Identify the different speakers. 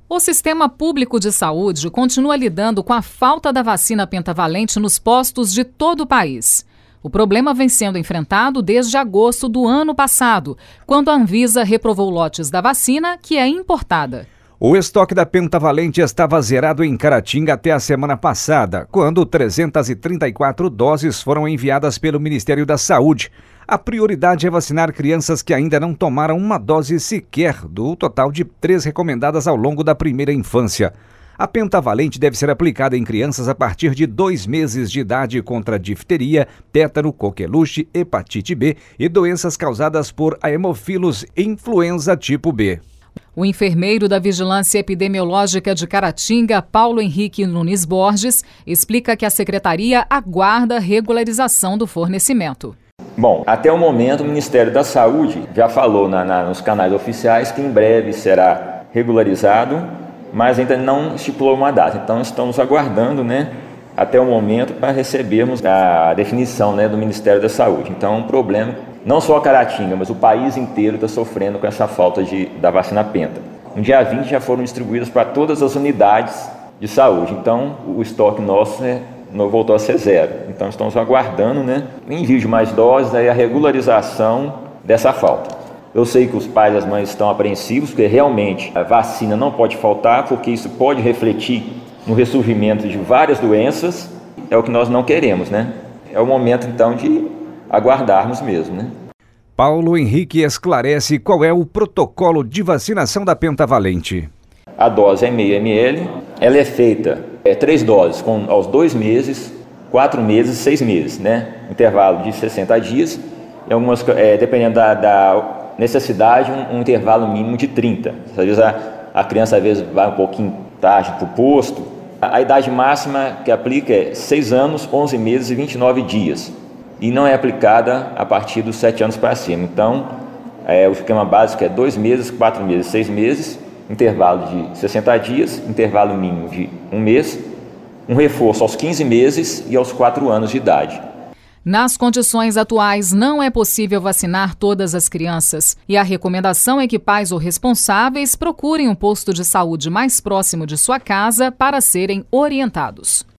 Speaker 1: O Sistema Público de Saúde continua lidando com a falta da vacina pentavalente nos postos de todo o país. O problema vem sendo enfrentado desde agosto do ano passado, quando a Anvisa reprovou lotes da vacina que é importada.
Speaker 2: O estoque da pentavalente estava zerado em Caratinga até a semana passada, quando 334 doses foram enviadas pelo Ministério da Saúde. A prioridade é vacinar crianças que ainda não tomaram uma dose sequer do total de 3 recomendadas ao longo da primeira infância. A pentavalente deve ser aplicada em crianças a partir de 2 meses de idade contra difteria, tétano, coqueluche, hepatite B e doenças causadas por Haemophilus influenza tipo B.
Speaker 1: O enfermeiro da Vigilância Epidemiológica de Caratinga, Paulo Henrique Nunes Borges, explica que a secretaria aguarda a regularização do fornecimento.
Speaker 3: Bom, até o momento o Ministério da Saúde já falou nos canais oficiais que em breve será regularizado, mas ainda não estipulou uma data. Então estamos aguardando, até o momento para recebermos a definição, do Ministério da Saúde. Então é um problema, não só a Caratinga, mas o país inteiro está sofrendo com essa falta da vacina penta. No dia 20 já foram distribuídas para todas as unidades de saúde. Então o estoque nosso voltou a ser zero. Então estamos aguardando o envio de mais doses e a regularização dessa falta. Eu sei que os pais e as mães estão apreensivos, porque realmente a vacina não pode faltar, porque isso pode refletir no ressurgimento de várias doenças. É o que nós não queremos, É o momento então de aguardarmos mesmo,
Speaker 2: Paulo Henrique esclarece qual é o protocolo de vacinação da pentavalente.
Speaker 3: A dose é meio ml, ela é feita 3 doses aos 2 meses, 4 meses, 6 meses, intervalo de 60 dias, e algumas, dependendo da necessidade, um intervalo mínimo de 30. Às vezes a criança vai um pouquinho tarde para o posto. A idade máxima que aplica é 6 anos, 11 meses e 29 dias, e não é aplicada a partir dos 7 anos para cima. Então, o esquema básico é 2 meses, 4 meses, 6 meses, intervalo de 60 dias, intervalo mínimo de 1 mês, um reforço aos 15 meses e aos 4 anos de idade.
Speaker 1: Nas condições atuais, não é possível vacinar todas as crianças e a recomendação é que pais ou responsáveis procurem um posto de saúde mais próximo de sua casa para serem orientados.